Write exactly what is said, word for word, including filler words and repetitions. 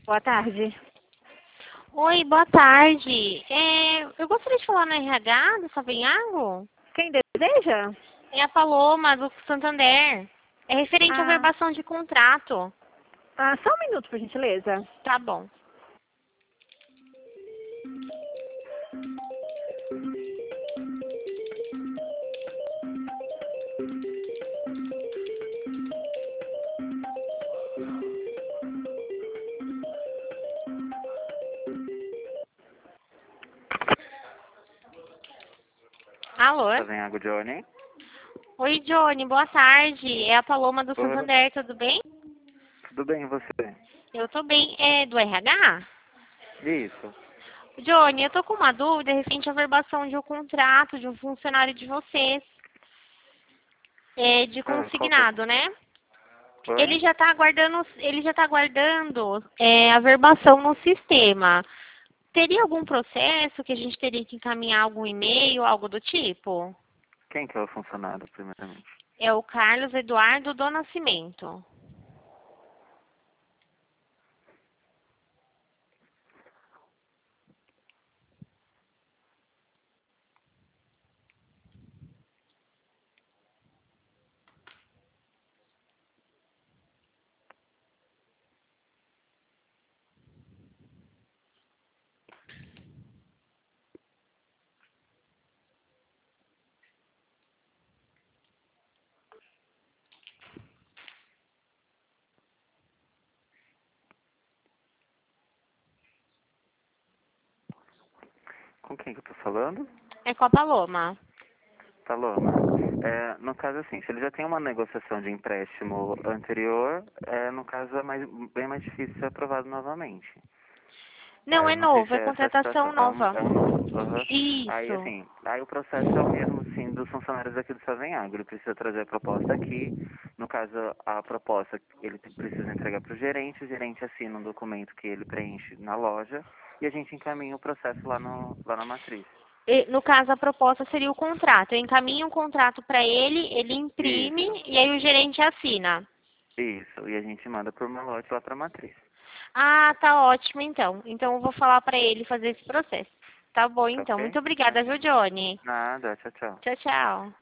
Boa tarde. Oi, boa tarde. É, eu gostaria de falar no R H do Savenhago. Quem deseja? É a Paloma, do Santander. É referente à Ah, verbação de contrato. ah, só um minuto, por gentileza. Tá bom. Alô? Savenhago Johnny. Oi, Johnny, boa tarde. É a Paloma do Oi, Santander, tudo bem? tudo bem e você? Eu tô bem. É do R H? Isso. Johnny, eu tô com uma dúvida referente à verbação de um contrato de um funcionário de vocês. É de Ah, qual que é? consignado, né? Ele Oi? já está aguardando, ele já está aguardando é, a verbação no sistema. Teria algum processo que a gente teria que encaminhar algum e-mail, algo do tipo? Quem que é o funcionário, primeiramente? É o Carlos Eduardo do Nascimento. Com quem que eu tô falando? É com a Paloma. Paloma. É, no caso, assim, se ele já tem uma negociação de empréstimo anterior, é, no caso é mais, bem mais difícil ser aprovado novamente. Não, Aí é eu não sei novo, se é é essa a contratação situação. É um, nova. é um novo. Aham. Aí, Isso. assim, aí o processo é o mesmo, sim, dos funcionários aqui do Savenhago. Ele precisa trazer a proposta aqui. No caso, a proposta ele precisa entregar para o gerente. O gerente assina um documento que ele preenche na loja. E a gente encaminha o processo lá, no, lá na matriz. E, no caso, a proposta seria o contrato. Eu encaminho um contrato para ele, ele Isso, imprime e aí o gerente assina. isso. E a gente manda por malote lá para a matriz. Ah, tá ótimo então. Então eu vou falar para ele fazer esse processo. Tá bom Tá então. ok? Muito obrigada, viu, Johnny? Nada, tchau, tchau. Tchau, tchau.